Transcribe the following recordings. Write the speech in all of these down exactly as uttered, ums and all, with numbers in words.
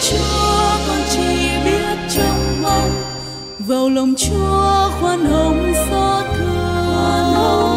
Chúa con chỉ biết trông mong vào lòng Chúa khoan hồng xót thương.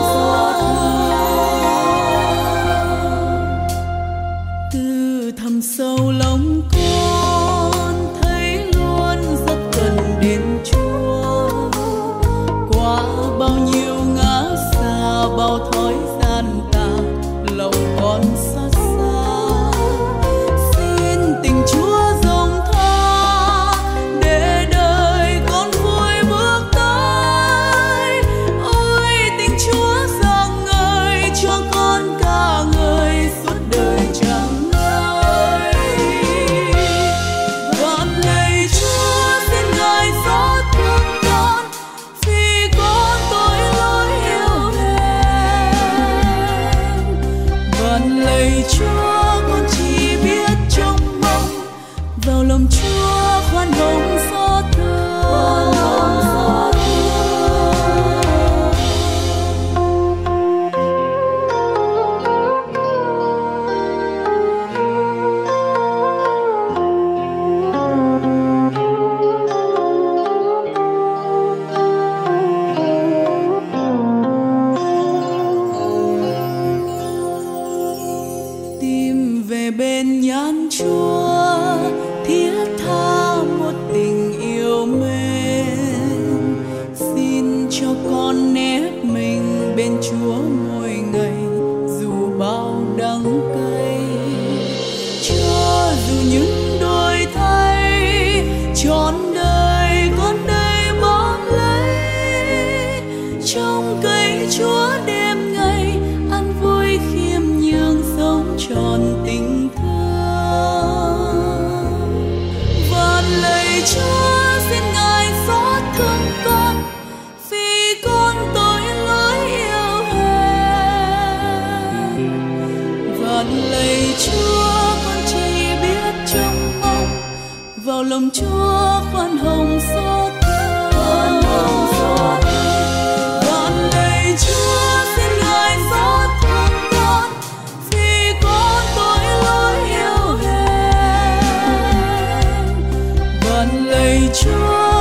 Từ thẳm sâu lòng con thấy luôn rất cần đến Chúa. Qua bao nhiêu ngã xa, bao thói gian tà, lòng con xót xa. Xin tình Chúa rộng tha để đời con vui bước tới. Ôi tình Chúa rạng ngời cho con cả người suốt đời chẳng ngơi. Vạn lạy Chúa xin Ngài xót thương con vì con tội lỗi yếu hèn. Vạn lạy Chúa con chỉ biết trông mong vào lòng Chúa khoan hồng xót thương. Tìm về bên nhan Chúa, thiết tha một tình yêu mến. Xin cho con nép mình bên Chúa mỗi ngày dù bao đắng cay. Cho dù những đôi thay trọn đời con đây bám lấy. Trong cây Chúa đêm ngày an vui khiêm nhường sống tròn tình thương. Vạn lạy Chúa xin Ngài xót thương con vì con tội lỗi yếu hèn. Vạn lạy Chúa con chỉ biết trông mong vào lòng Chúa khoan hồng xót thương. Vạn lạy Chúa xin Ngài xót thương con vì con tội lỗi yếu hèn. Vạn lạy Chúa